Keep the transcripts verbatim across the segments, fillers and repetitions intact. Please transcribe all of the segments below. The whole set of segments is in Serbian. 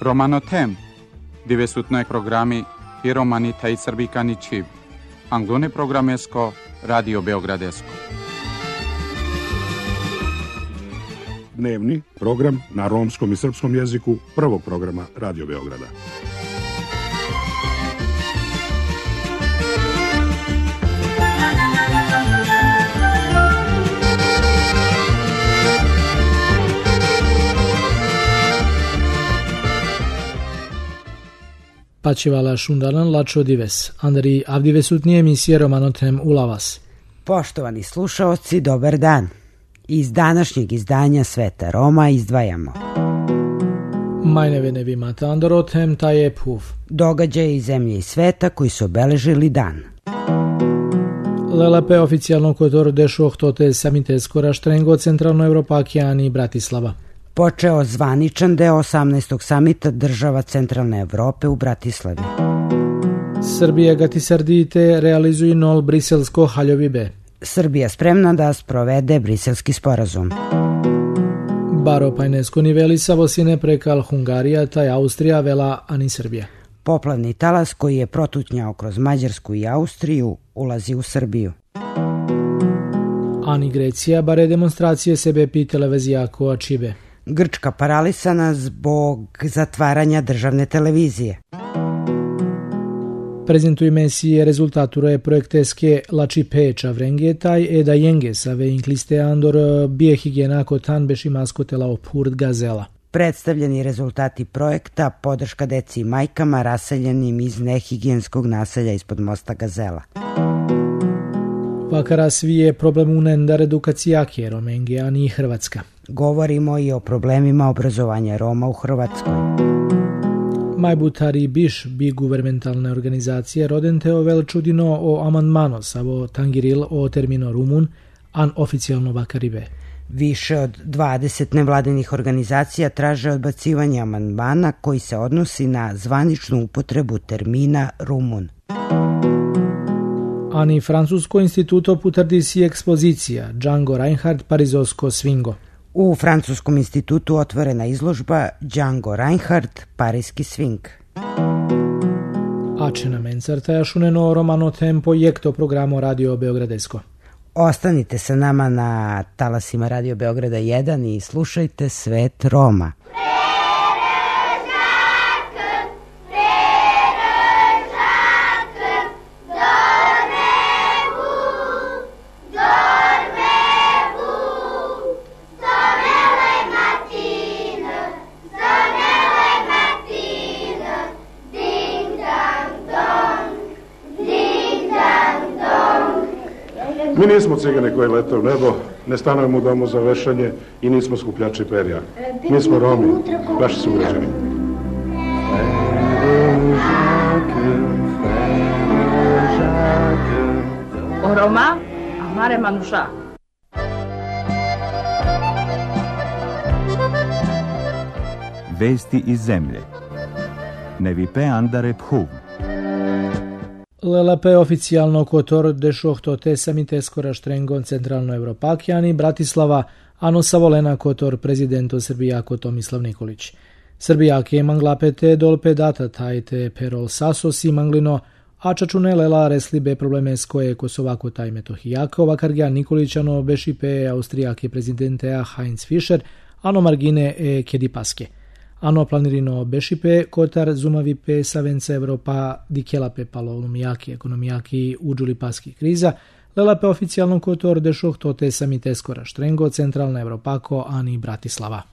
Romanotem, divesutnoj programi i romani taj srbikani čiv. Anglone programesko, Radio Beogradesko. Dnevni program na romskom i srpskom jeziku prvog programa Radio Beograda. Pačivala šundalan lačo dives, andri avdivesutnije emisije Romanotem ulavas. Poštovani slušaoci, dobar dan. Iz današnjeg izdanja Sveta Roma izdvajamo Majneve nevi mata andorotem taj je puf. Događaje iz zemlje i sveta koji su obeležili dan. Lelepe oficijalno kotor dešoh tote samite skora štrengo Centralno Evropakijani Bratislava. Počeo zvaničan deo osamnaestog samita država Centralne Evrope u Bratislavi. Srbija gatisardite realizuju nol briselsko haljovibe. Srbija spremna da sprovede briselski sporazum. Baro pajnesko niveli savosine prekal Hungarija taj Austrija vela ani Srbija. Poplavni talas koji je protutnjao kroz Mađarsku i Austriju ulazi u Srbiju. Ani Grecija bare demonstracije sebe pi televizija koa čibe. Grčka paralisana zbog zatvaranja državne televizije. Prezentujme si rezultature projekteske lači peča vrengetaj e da jenge save inkliste andor bije higijena kotan bešimasko tela opurt gazela. Predstavljeni rezultati projekta podrška deci i majkama raseljenim iz nehigijenskog naselja ispod mosta Gazela. Vakara svi je problem unendar edukacijake Romenge, ani i Hrvatska. Govorimo i o problemima obrazovanja Roma u Hrvatskoj. Majbutari biš bi guvermentalne organizacije rodente ovel čudino o amandmano savo tangiril o termino rumun, an oficijalno vakaribe. Više od dvadeset nevladinih organizacija traže odbacivanje amandmana koji se odnosi na zvaničnu upotrebu termina rumun. Ani Francusko instituto putardi si ekspozicija Django Reinhardt Parizosko svingo. U Francuskom institutu otvorena izložba Django Reinhardt Parijski sving. Ačena mencarta jašuneno Romanotem projekto programo Radio Beogradesko. Ostanite sa nama na talasima Radio Beograda jedan i slušajte Svet Roma. Mi nismo cigane koji lete u nebo, ne stanujemo u domu za vešanje i nismo skupljači perja. Mi smo Romi, vaši sugrađani. O Roma, amare manuša. Vesti iz zemlje. Nevipe andare phuv. Lelepe oficijalno kotor dešoh tote samite skora štrengon Centralno Evropakijani Bratislava, ano savolena kotor prezidento Srbijako Tomislav Nikolić. Srbijake manglapete dolpe data tajte perol sasos i manglino, a čačune lela reslibe problemesko Kosovako taj Metohijako, vakargja Nikolićano bešipe Austrijake prezidentea Heinz Fischer, ano margine e kedipaske. Ano planirino bešipe kotar zumavipe savenca Evropa dikelape palolumijaki ekonomijaki uđuli paski kriza, lelape oficijalno kotor dešoh tote samite skora štrengo Centralna Evropako ani Bratislava.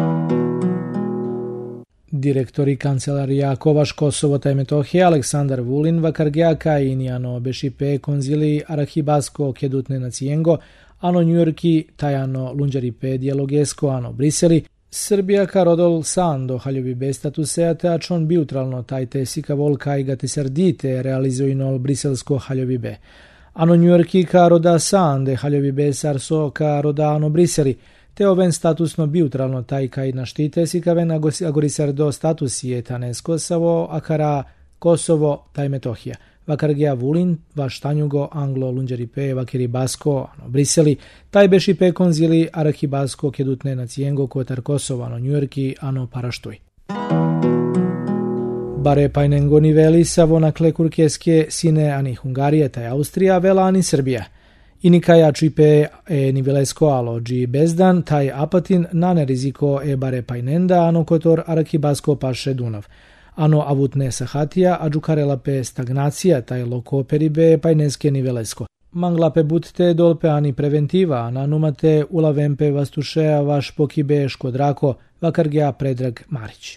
Direktori kancelarija Kovaš Kosovo taj Metohije Aleksandar Vulin vakargjaka i nijano bešipe konzili Arahibasko kedutne nacijengo, ano Njujorki tajano lunđaripe dijalogesko ano Briseli, Srbija karodol sando haljovibe statusea te ačon biutralno tajte sika volka i gatisardite realizujno briselsko haljovibe. Ano Njujorki karoda sande haljovibe sarso karodano Briseli, te oven statusno biutralno taj kaj naštite sikaven agorisardo statusije tanes Kosovo, akara Kosovo taj Metohija. Vakargija Vulin, Vaštanjugo, Anglo, Lunđaripe, Vakiribasko, ano Briseli, taj bešipe konzili Arahibasko, kedutne nacijengo, kotar Kosovo, ano Njujorki, ano Paraštuj. Bare painengo niveli savonakle kurkeske sine ani Hungarije taj Austrija vela ani Srbija. Inikaja čipe e nivelesko alođi bezdan taj Apatin nane riziko e bare painenda ano kotor Arakibasko paše Dunav. Ano avutne sahatija a džukarelape stagnacija taj loko peribe paineske nivelesko. Manglape butte dolpe ani preventiva, nanumate ulavempe vastušeja vaš pokibe škodrako, vakargja Predrag Marić.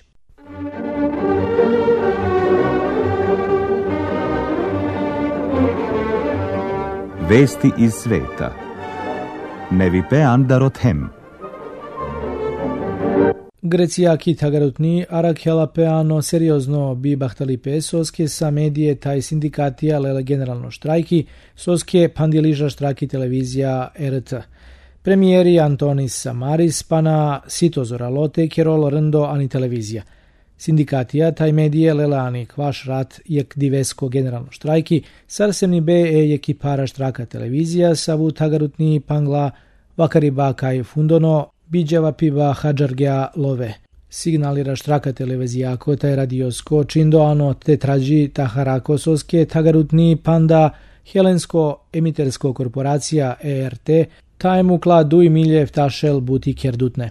Vesti iz sveta. Nevipe andarot hem. Grecija ki tagarutni arakjelapeano seriozno bi bahtalipe soske sa medije taj sindikatija lele generalno štrajki, soske pandiliža štraki televizija R T. Premijeri Antonis Samaris pana sitozora lote kerol rndo ani televizija. Sindikatija taj medije lele ani kvaš rat jek divesko generalno štrajki, sarsemni be e jeki para štraka televizija savu tagarutni pangla vakariba kaj fundono Biđava piba Hadžargea love. Signalira štraka televizijako taj radiosko čindoano te traži taharako soske tagarutni panda helensko emitersko korporacija E R T tajmu kla duj milje vtašel buti kerdutne.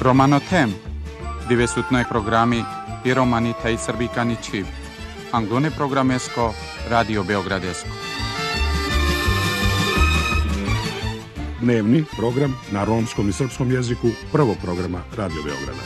Romanotem, dove sutno programi i romani taj srbikani čiv. Anglone programesko, Radio Beogradesko. Dnevni program na romskom i srpskom jeziku prvog programa Radio Beograda.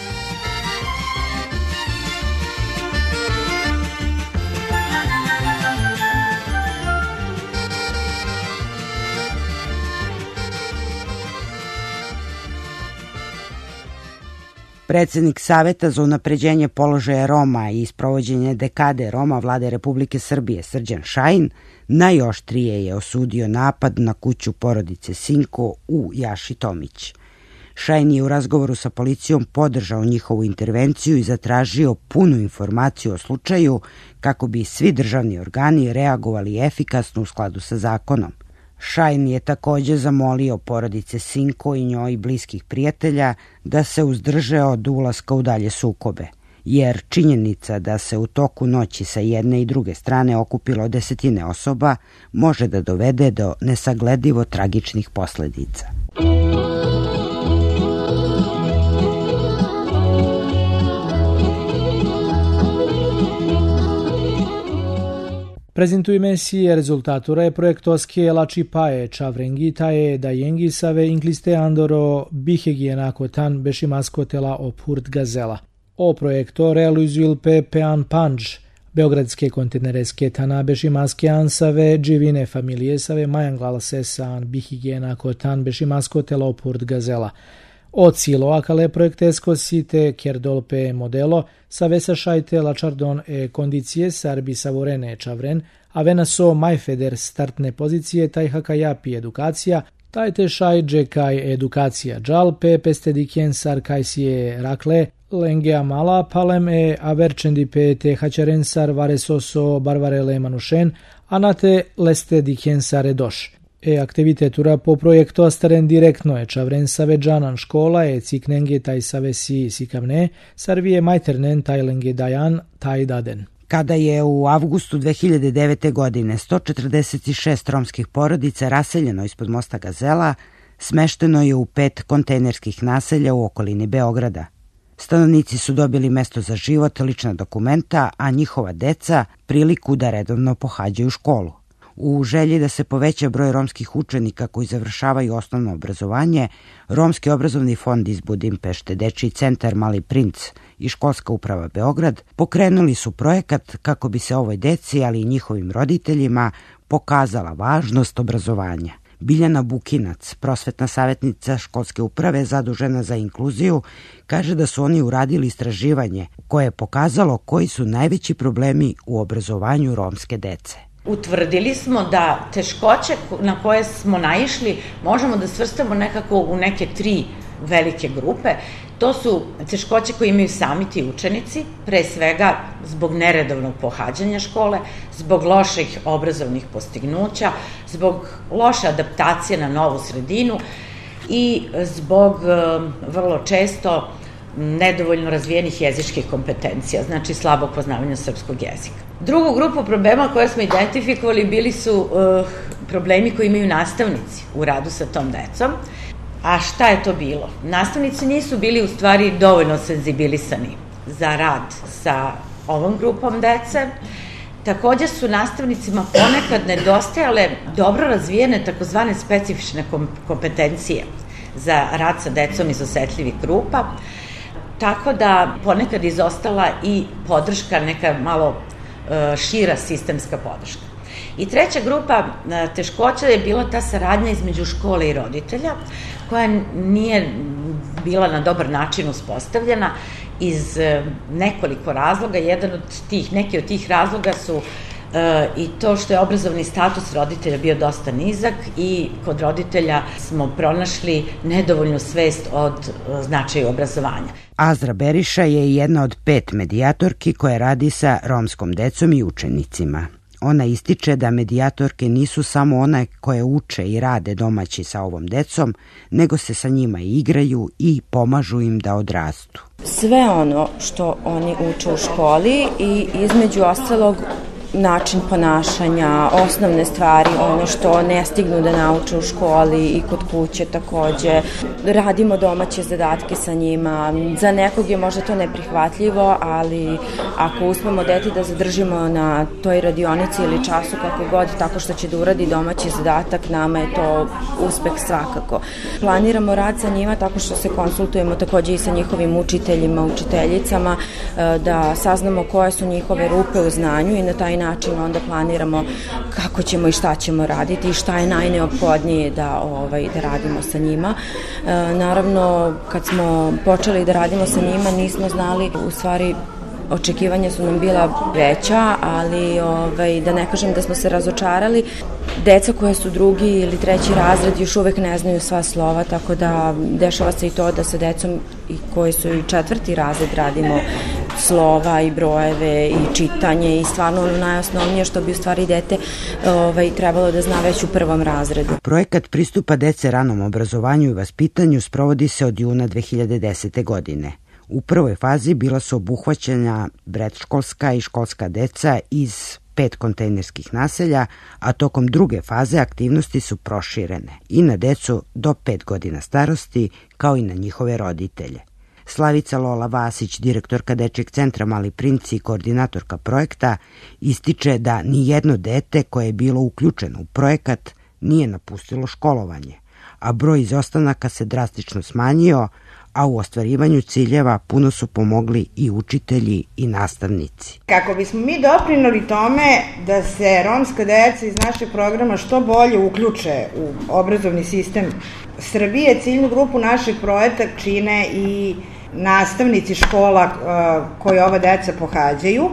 Predsednik Saveta za unapređenje položaja Roma i sprovođenje dekade Roma vlade Republike Srbije Srđan Šajn najoštrije je osudio napad na kuću porodice Sinko u Jaši Tomić. Šajn je u razgovoru sa policijom podržao njihovu intervenciju i zatražio punu informaciju o slučaju kako bi svi državni organi reagovali efikasno u skladu sa zakonom. Šajn je također zamolio porodice Sinko i njoj bliskih prijatelja da se uzdrže od ulaska u dalje sukobe, jer činjenica da se u toku noći sa jedne i druge strane okupilo desetine osoba može da dovede do nesagledivo tragičnih posledica. Prezentujeme si rezultature projektovske lači paje čavrengi taje da jengi save inkliste andoro bihegijenako tan bešimaskotela o purt gazela. O projekto realizuil pe pean panđ, beogradske kontenereske tana bešimaske ansave dživine familije save majanglal se san bihegijenako tan bešimaskotela o purt gazela. O cilo akale projektesko site kerdolpe modelo save sa šajte lačardon e kondicije sarbi savorene čavren, a vena so majfeder startne pozicije taj hakajapi edukacija, taj te šajđe kaj edukacija džalpe pestedikjen sar kaj sije rakle, lengea mala palem e averčendi pe te hačaren sar varesoso barvarele manušen, anate leste dikjen sare doš. E aktivitetura po projektu astaren direktno je čavren save džanan škola e ciknenge taj save si sikavne, sarvije majternen taj lenge dajan taj daden. Kada je u avgustu dve hiljade devete. godine sto četrdeset šest romskih porodica raseljeno ispod mosta Gazela, smešteno je u pet kontejnerskih naselja u okolini Beograda. Stanovnici su dobili mesto za život, lična dokumenta, a njihova deca priliku da redovno pohađaju školu. U želji da se poveća broj romskih učenika koji završavaju osnovno obrazovanje, Romski obrazovni fond iz Budimpešte, Dečiji centar Mali princ i Školska uprava Beograd pokrenuli su projekat kako bi se ovoj deci, ali i njihovim roditeljima, pokazala važnost obrazovanja. Biljana Bukinac, prosvetna savjetnica Školske uprave zadužena za inkluziju, kaže da su oni uradili istraživanje koje je pokazalo koji su najveći problemi u obrazovanju romske dece. Utvrdili smo da teškoće na koje smo naišli možemo da svrstamo nekako u neke tri velike grupe. To su teškoće koje imaju sami ti učenici, pre svega zbog neredovnog pohađanja škole, zbog loših obrazovnih postignuća, zbog loše adaptacije na novu sredinu i zbog vrlo često nedovoljno razvijenih jezičkih kompetencija, znači slabog poznavanja srpskog jezika. Drugu grupu problema koje smo identifikovali bili su uh, problemi koji imaju nastavnici u radu sa tom decom. A šta je to bilo? Nastavnici nisu bili u stvari dovoljno senzibilisani za rad sa ovom grupom dece. Također su nastavnicima ponekad nedostajale dobro razvijene takozvane specifične kompetencije za rad sa decom iz osetljivih grupa, tako da ponekad izostala i podrška, neka malo šira sistemska podrška. I treća grupa teškoća je bila ta saradnja između škole i roditelja, koja nije bila na dobar način uspostavljena iz nekoliko razloga. Jedan od tih, neki od tih razloga su i to što je obrazovni status roditelja bio dosta nizak i kod roditelja smo pronašli nedovoljnu svest od značaja obrazovanja. Azra Beriša je jedna od pet medijatorki koje radi sa romskom decom i učenicima. Ona ističe da medijatorke nisu samo one koje uče i rade domaći sa ovom decom, nego se sa njima igraju i pomažu im da odrastu. Sve ono što oni uče u školi i između ostalog način ponašanja, osnovne stvari, ono što ne stignu da nauče u školi i kod kuće takođe. Radimo domaće zadatke sa njima. Za nekog je možda to neprihvatljivo, ali ako uspemo dete da zadržimo na toj radionici ili času kako god, tako što će da uradi domaći zadatak, nama je to uspeh svakako. Planiramo rad sa njima tako što se konsultujemo takođe i sa njihovim učiteljima, učiteljicama, da saznamo koje su njihove rupe u znanju i na taj način onda planiramo kako ćemo i šta ćemo raditi i šta je najneophodnije da, ovaj, da radimo sa njima. E, naravno, kad smo počeli da radimo sa njima, nismo znali, u stvari, očekivanja su nam bila veća, ali ovaj, da ne kažem da smo se razočarali. Deca koje su drugi ili treći razred još uvek ne znaju sva slova, tako da dešava se i to da sa decom i koji su i četvrti razred radimo slova i brojeve i čitanje i stvarno ono najosnovnije što bi u stvari dete ovaj, trebalo da zna već u prvom razredu. Projekat pristupa dece ranom obrazovanju i vaspitanju sprovodi se od juna dve hiljade desete. godine. U prvoj fazi bila su obuhvaćena predškolska i školska deca iz pet kontejnerskih naselja, a tokom druge faze aktivnosti su proširene i na decu do pet godina starosti, kao i na njihove roditelje. Slavica Lola Vasić, direktorka Dečijeg centra Mali Princi i koordinatorka projekta, ističe da ni jedno dete koje je bilo uključeno u projekat nije napustilo školovanje, a broj izostanaka se drastično smanjio, a u ostvarivanju ciljeva puno su pomogli i učitelji i nastavnici. Kako bismo mi doprineli tome da se romska deca iz našeg programa što bolje uključe u obrazovni sistem Srbije, ciljnu grupu našeg projekta čine i nastavnici škola koje ova deca pohađaju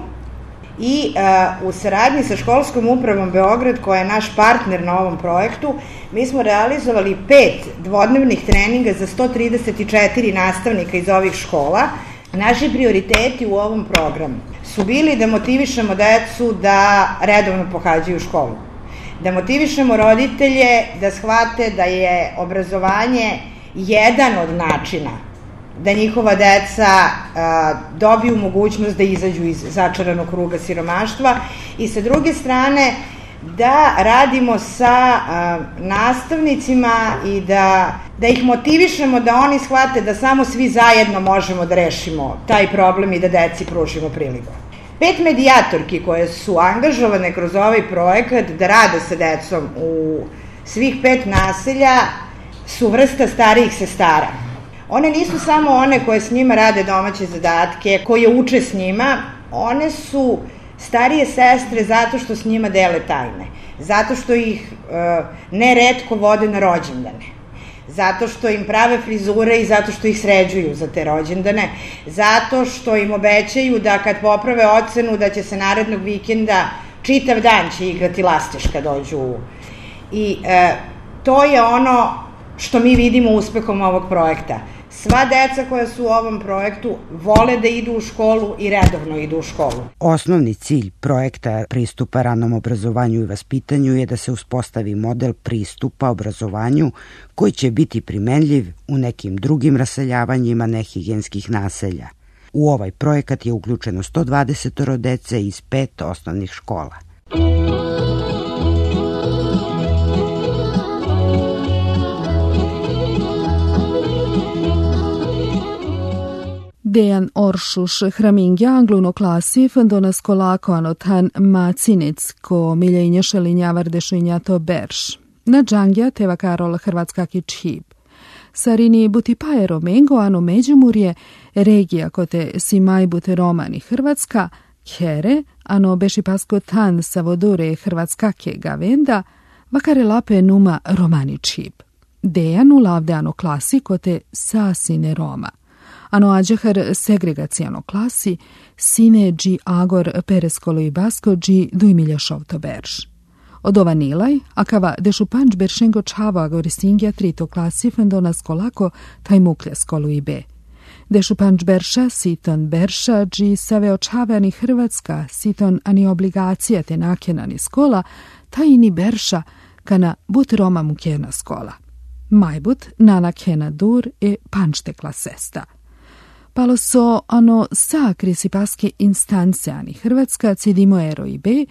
i uh, u saradnji sa školskom upravom Beograd, koja je naš partner na ovom projektu, mi smo realizovali pet dvodnevnih treninga za sto trideset četiri nastavnika iz ovih škola. Naši prioriteti u ovom programu su bili da motivišemo decu da redovno pohađaju školu, da motivišemo roditelje da shvate da je obrazovanje jedan od načina da njihova deca a, dobiju mogućnost da izađu iz začaranog kruga siromaštva i sa druge strane da radimo sa a, nastavnicima i da, da ih motivišemo da oni shvate da samo svi zajedno možemo da rešimo taj problem i da deci pružimo priliku. Pet medijatorki koje su angažovane kroz ovaj projekat da rade sa decom u svih pet naselja su vrsta starijih sestara. One nisu samo one koje s njima rade domaće zadatke, koje uče s njima, one su starije sestre zato što s njima dele tajne, zato što ih e, neretko vode na rođendane, zato što im prave frizure i zato što ih sređuju za te rođendane, zato što im obećaju da kad poprave ocenu da će se narednog vikenda čitav dan će igrati lastiš kad dođu. I e, to je ono što mi vidimo uspehom ovog projekta. Sva deca koja su u ovom projektu vole da idu u školu i redovno idu u školu. Osnovni cilj projekta pristupa ranom obrazovanju i vaspitanju je da se uspostavi model pristupa obrazovanju koji će biti primenljiv u nekim drugim raseljavanjima nehigijenskih naselja. U ovaj projekat je uključeno sto dvadeset dece iz pet osnovnih škola. Dejan Oršuš hramingja angluno klasi fëndonas kolako anotan Macinec ko miljenje šelinjavar dešinjato Berš. Na džangja teva Karol Hrvatska kičhib. Sarini butipaje Romengo ano Međimurje, regija kote Simaj bute Romani Hrvatska, Khere, ano bešipasko tan savodore Hrvatska ke gavenda, vakare lape numa Romani čhib. Dejan ulavde ano klasi kote sasine Roma. Ano ađehar segregacijano klasi, sine dži agor pereskolo i basko dži dujmilja šovto berž. Od ova nilaj, akava dešupanč beršengo čava agorisingja trito klasi fendona skolako taj muklja skolu i be. Dešupanč berša siton berša dži save očavani Hrvatska siton ani obligacija te nakjenani skola, taj ini berša kana but Roma mukjena skola. Majbut nanakjena dur e pančtekla sesta. Palo so ano sa krisipaske instance ani Hrvatska cidimo ero i be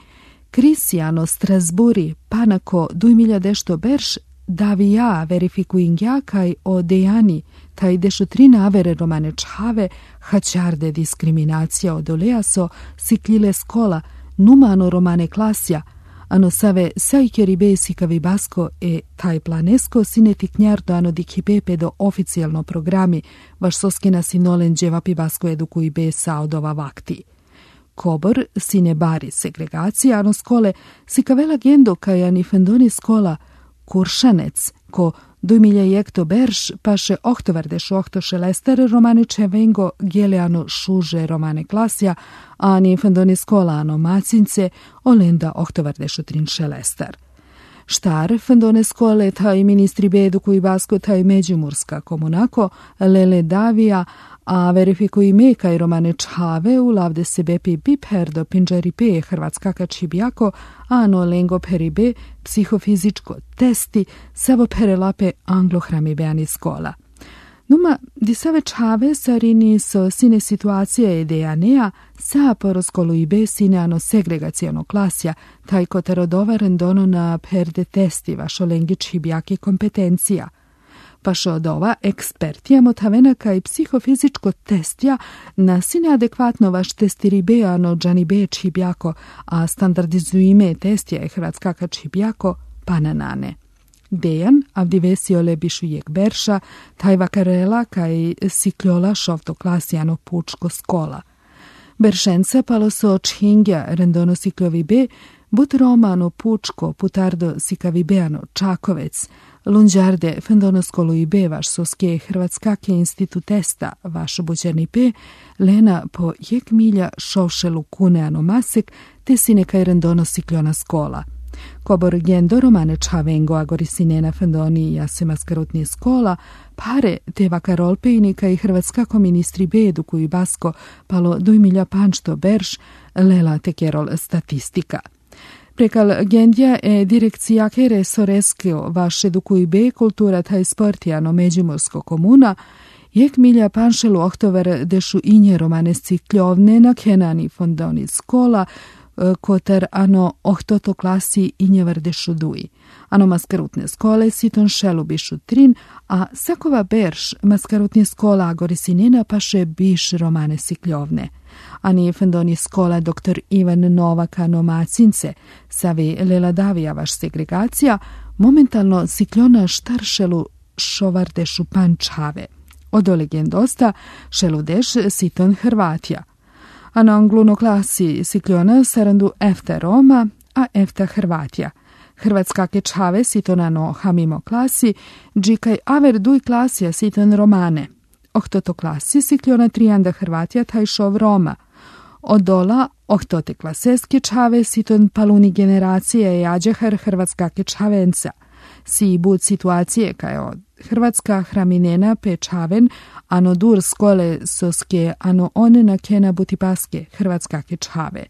Cristiano Strasburi panako dujmilja dešto berš davia verifikuingja kaj o dejani taj dešu tri navere romane čhave hačarde diskriminacija odolea so siklile skola numano romane klasja ano save sajkeri besikavi basko e taj planesko sineti knjardo ano dikipepe do oficijalno programi vaš soskina sinolen dževapi basko edukuj be saodova vakti. Kobor sine bari segregacija ano skole sikavela gendo kaj ani fendoni skola kuršanec ko dujmilja jekto berš paše ohtovardeš ohto šelester romane čevengo geleano šuže romane klasja ani fendoni skola ano macince olenda ohtovardeš otrin šelester. Štar fendone skole taj ministri bedu koji basko taj međimurska komunako lele davija a verifikuj me kaj romane čhave u lavde se bepi bipher do pinđari pe hrvatska kačibjako, a no lengo peribe psihofizičko testi savo perelape anglohrami beani skola. Numa, di save čhave sarini so sine situacije idejanea sa poroskolu i be sine ano segregacijano klasja, taj kotarodova rendono na perde testi vašo lengi čibjaki kompetencija. Pašo od ova ekspertija motavena kaj psihofizičko testja na sine adekvatno vaš testiri be ano džani be čibjako, a standardizujime testja je hrvatska čibjako pananane. Dejan avdivesiole bišu jek berša, taj vakarela kaj sikljola šovto klasijano pučko skola. Beršenca palo so čhingja rendono sikljovi be, but romano pučko putardo sikavi beano čakovec, lunđarde fendono skolu i be vaš soske hrvatskake institutesta vaš buđerni pe, lena po jek milja šovšelu kuneano masek, te sine kaj rendono sikljona skola. Kobor gendo romane čhavengo agori sinena fendoni jase maskarutni skola, pare te vakarolpejni kaj hrvatskako ministri be edukuju basko palo dujmilja pančto berš, lela te kerol statistika. Prekal gendja e direkcija kere soreskio vaš edukuj be kultura taj sportijano međimursko komuna, jek milja panšelu ohtover dešu inje romane cikljovne na kenani fondoni skola, koter ano ohtoto klasi injevar dešu duj. Ano maskarutne skole siton šelu bišu trin, a sakova berš maskarutne skola agori sinena paše biš romane sikljovne. Ani fendoni skola doktor Ivan Novaka no macince, savi lela davija vaš segregacija, momentalno sikljona štaršelu šovardešu pančave. Odo legendosta šelu deš siton Hrvatija. A na angluno klasi sikljona sarandu efta Roma, a efta Hrvatija. Hrvatska kečave sitonano hamimo klasi, džikaj aver duj klasija siton Romane. Ohtoto klasi sikljona trijanda Hrvatija taj šov Roma. Odola ohtote klases kečave siton paluni generacije jađehar Hrvatska kečavenca. Si bud situacije kaj od Hrvatska hraminena pečaven, ano dur skole soske, ano one na kena butipaske Hrvatska kečave.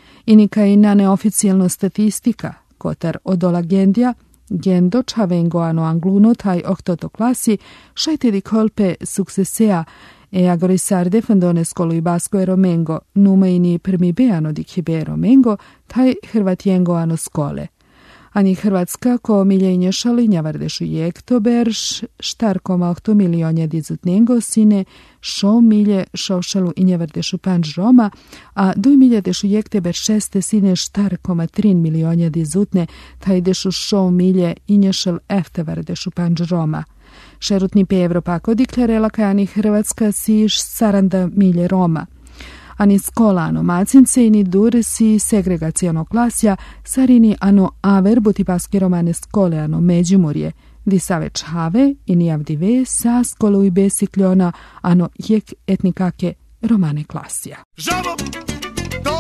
I kaj na neoficijalno statistika, kotar odola gendja, gendo čavengo ano angluno taj ohtoto klasi, šajtedi kolpe suksesea, e agorisarde fandone skolu i basko e romengo, numa ini prmi beano dik hibe romengo, taj hrvatjengo ano skole. Ani Hrvatska ko miljenje šalinja vardešu jekto berš, štar koma ohto milionja dizutnengo sine, šo milje šovšalu inje vardešu panč Roma, a duj milje dešu jekte ber šeste sine štar koma trin milionja dizutne, taj dešu šo milje inje šal efte vardešu panč Roma. Šerutni pe Evropako diklarela kaj ani Hrvatska siš saranda milje Roma. Ani skola ano macince ini dur si segregacijano klasja, sarini ano aver butipaski romane skole ano međimurje, di save čhave ini avdive sa skolu i besikljona ano jek etnikake romane klasja. Žabo! Do!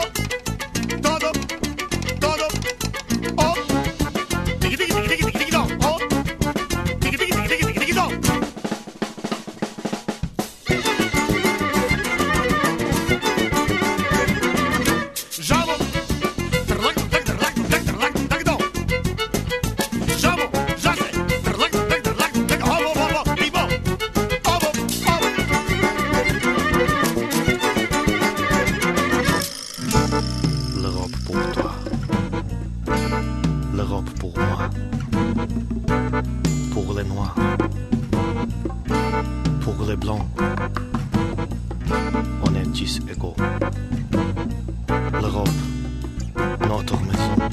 Todo! Todo! O! Digi, digi, digi, digi, digi, do! O! Digi, digi, digi, digi, digi, do! pour les noirs, pour les blancs, on est tous égaux. L'Europe, notre maison.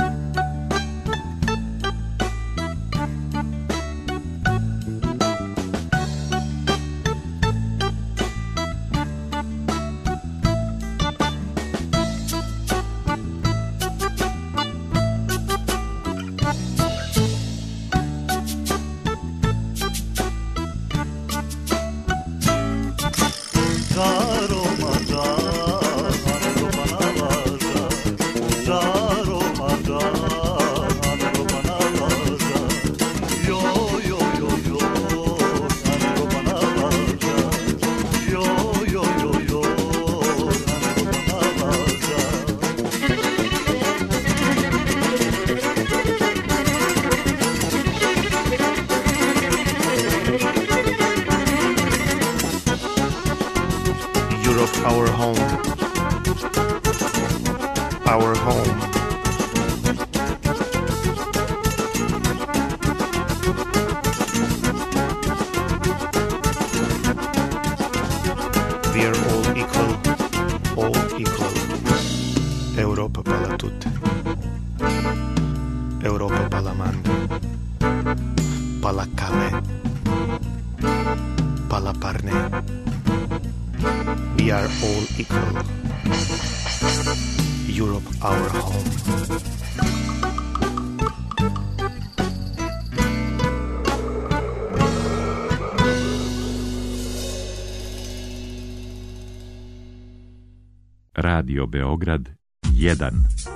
Our home. Our home. We are all equal, all equal. Europa para tutti. Europa para la manga. Para la Calais. Para la Parne. We are all equal. Europe, our home. Radio Beograd jedan.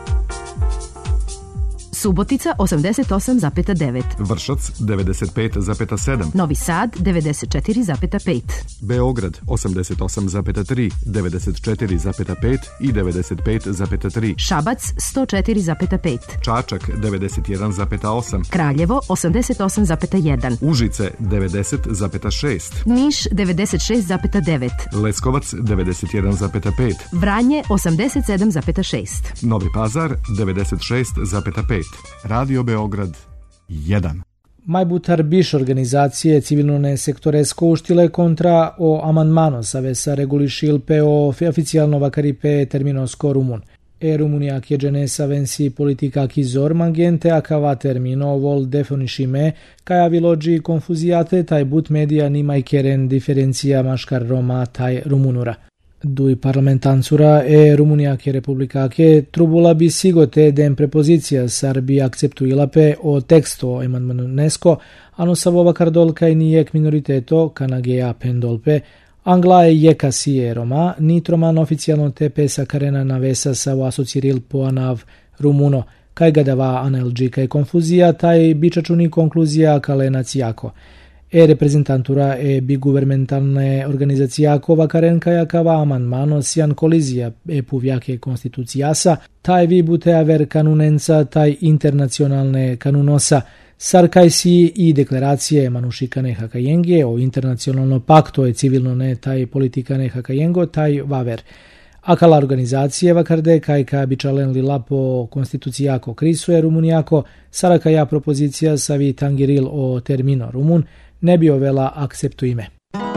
Subotica osamdeset osam zarez devet. Vršac devedeset pet zarez sedam. Novi Sad devedeset četiri zarez pet. Beograd osamdeset osam zarez tri, devedeset četiri zarez pet i devedeset pet zarez tri. Šabac sto četiri zarez pet. Čačak devedeset jedan zarez osam. Kraljevo osamdeset osam zarez jedan. Užice devedeset zarez šest. Niš devedeset šest zarez devet. Leskovac devedeset jedan zarez pet. Vranje osamdeset sedam zarez šest. Novi Pazar devedeset šest zarez pet. Radio Beograd jedan. Majbutar biš organizacije civilne sektore skouštile kontra o amandmano savesa regulišil pe o oficijalno vakaripe terminosko rumun. E Rumunija kjeđene savensi politika kizor mangente akava termino vol definišime kaja vilođi konfuzijate taj but medija nimaj keren diferencija maškar Roma taj rumunura. Dui parlamentansura e Rumunija ke republika ke trubula bi sigote den prepozicija sar bi akceptuila pe o teksto emandmanesco ano savova kardolka i nijek minoriteto kanagea pendolpe Angla e jeka sije Roma nitroman oficijalno te pesa karena navesa sa o asociril poanav rumuno kaj gadava anelgi kaj konfuzija taj bičačuni konkluzija kalenac jako. E reprezentantura e biguvermentalne organizacijako vakarenka jakava amandmano sian kolizija e puvjake konstitucijasa, taj vi bute aver kanunenca taj internacionalne kanunosa, sar kaj si i deklaracije manušikane hakajenge o internacionalno pakto e civilno ne taj politikane hakajengo taj vaver. Akala organizacije vakarde kaj ka bičalen lila po konstitucijako krisuje rumunijako, saraka ja propozicija savi tangiril o termino rumun, ne bi ovela akceptu ime.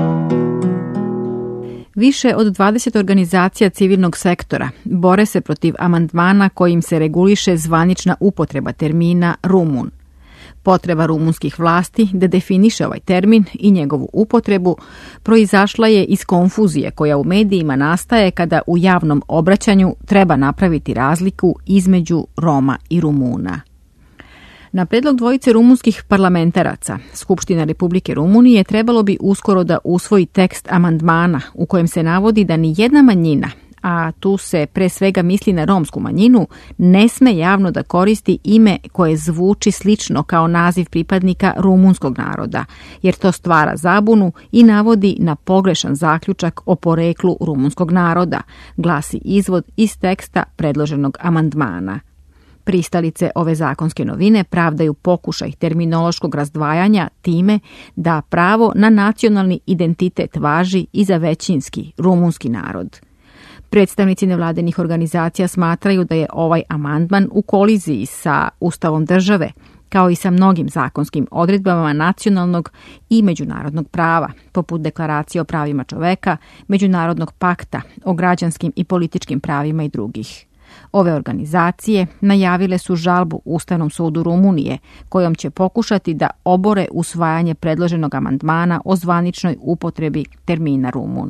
Više od dvadeset organizacija civilnog sektora bore se protiv amandmana kojim se reguliše zvanična upotreba termina Rumun. Potreba rumunskih vlasti da definiše ovaj termin i njegovu upotrebu proizašla je iz konfuzije koja u medijima nastaje kada u javnom obraćanju treba napraviti razliku između Roma i Rumuna. Na predlog dvojice rumunskih parlamentaraca, Skupština Republike Rumunije trebalo bi uskoro da usvoji tekst amandmana u kojem se navodi da ni jedna manjina, a tu se pre svega misli na romsku manjinu, ne sme javno da koristi ime koje zvuči slično kao naziv pripadnika rumunskog naroda, jer to stvara zabunu i navodi na pogrešan zaključak o poreklu rumunskog naroda, glasi izvod iz teksta predloženog amandmana. Pristalice ove zakonske novine pravdaju pokušaj terminološkog razdvajanja time da pravo na nacionalni identitet važi i za većinski rumunski narod. Predstavnici nevladenih organizacija smatraju da je ovaj amandman u koliziji sa Ustavom države, kao i sa mnogim zakonskim odredbama nacionalnog i međunarodnog prava, poput Deklaracije o pravima čoveka, Međunarodnog pakta o građanskim i političkim pravima i drugih. Ove organizacije najavile su žalbu Ustavnom sudu Rumunije, kojom će pokušati da obore usvajanje predloženog amandmana o zvaničnoj upotrebi termina Rumun.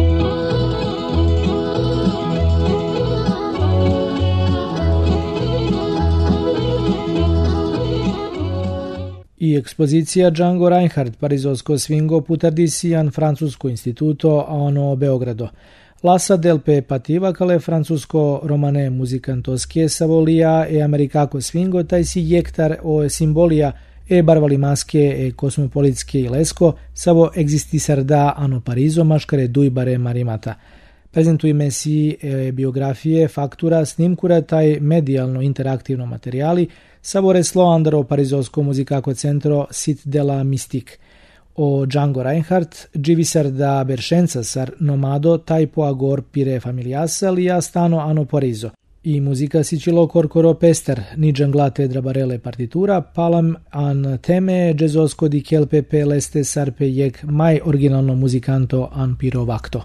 I ekspozicija Django Reinhardt Parizovsko svingo putardisian Francusko instituto a ono Beogrado. Lasa del pe pativa cale francusko romane muzicantoschie savolia e americako svingo taj si jektar o simbolia e barvalimaske e kosmopolitske ilesko savo existisarda ano Parizo maškare duibare marimata. Prezentujme si e biografije, faktura, snimkura taj medijalno interaktivno materijali savoreslo andaro Parizovsko muzikako centro Sit de la Mystique. O Django Reinhardt, givisar da Berscenza sar nomado typo agor pire familiasa lia stano ano Parizo. I muzika sicilo corcoro pester, ni gianglate drabarele partitura, palam an teme jazzosko di kelpe pe leste sarpe jek mai originalno muzikanto an piro vakto.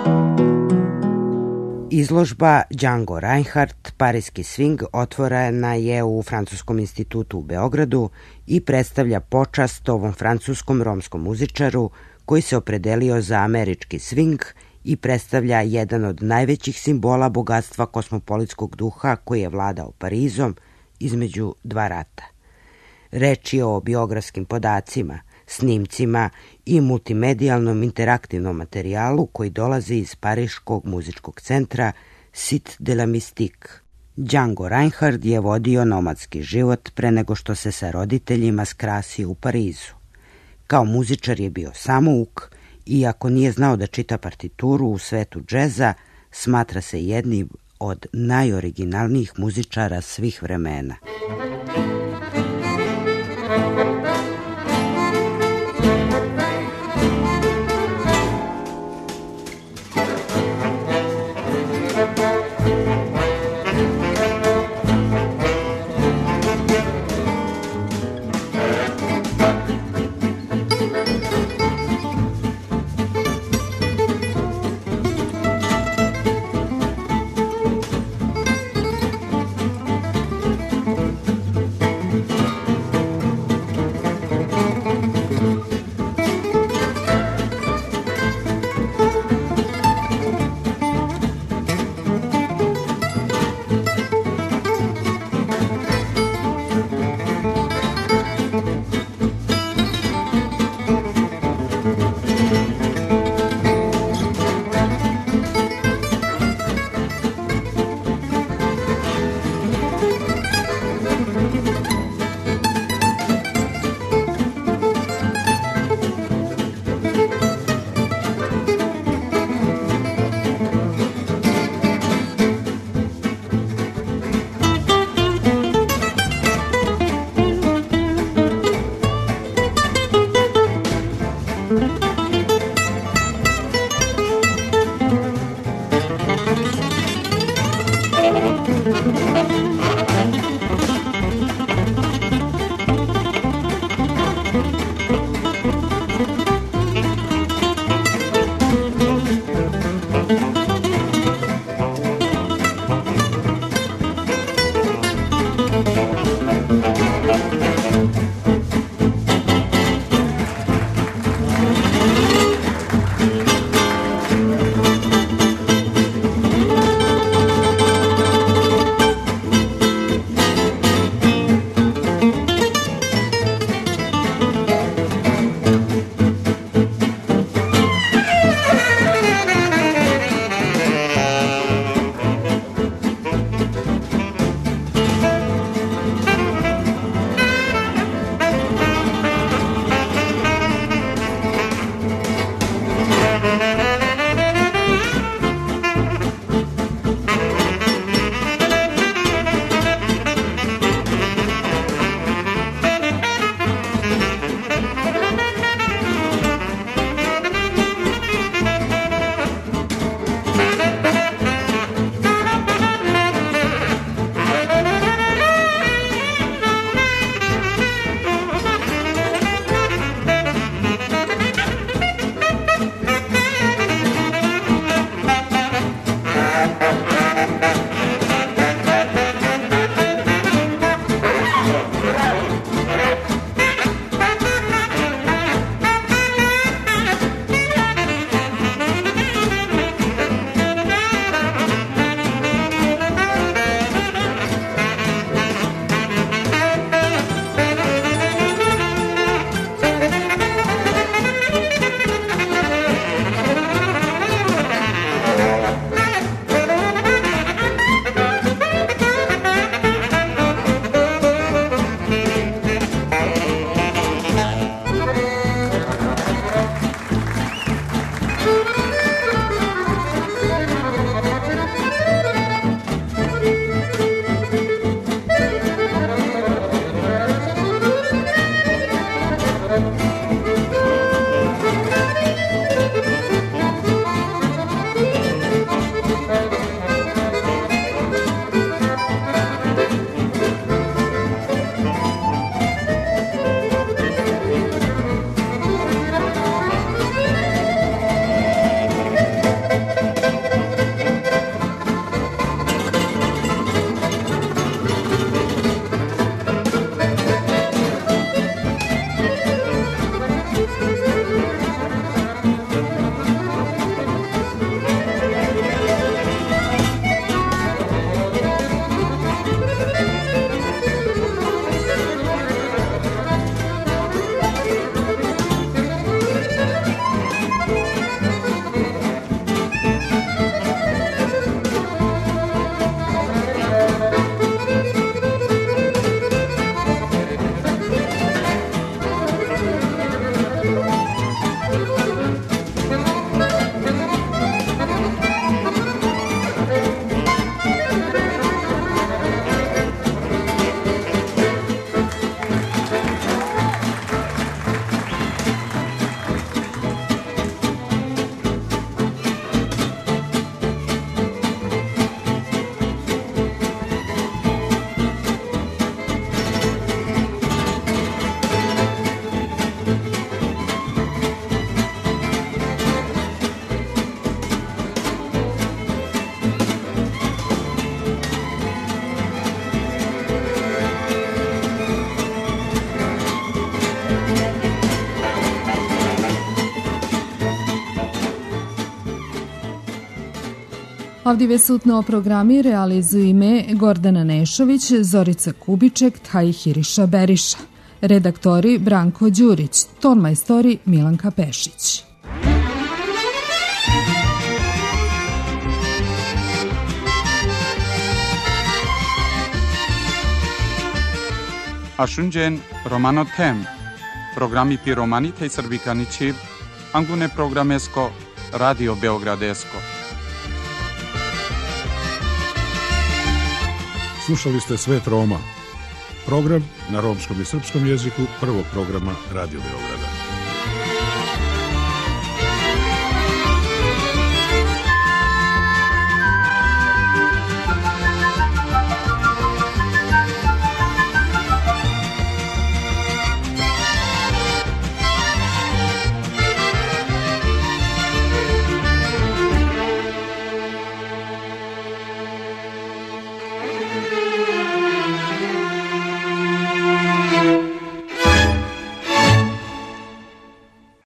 Izložba Django Reinhardt, Parijski swing, otvorena je u Francuskom institutu u Beogradu i predstavlja počast ovom francuskom romskom muzičaru koji se opredelio za američki swing i predstavlja jedan od najvećih simbola bogatstva kosmopolitskog duha koji je vladao Parizom između dva rata. Reč je o biografskim podacima, snimcima i multimedijalnom interaktivnom materijalu koji dolazi iz Pariškog muzičkog centra Sit de la Mystique. Django Reinhardt je vodio nomadski život pre nego što se sa roditeljima skrasio u Parizu. Kao muzičar je bio samouk, iako nije znao da čita partituru u svetu džeza, smatra se jednim od najoriginalnijih muzičara svih vremena. Avdive sutno programi realizuju ime Gordana Nešović, Zorica Kubiček, Tahiriša Beriša. Redaktori Branko Đurić, tonmajstori Milanka Pešić. Ashunjen Romano Tem, programi pi Romanita i Srbikani Čiv, angune programesko, Radio Beogradesko. Slušali ste Svet Roma, program na romskom i srpskom jeziku prvog programa Radio Beograda.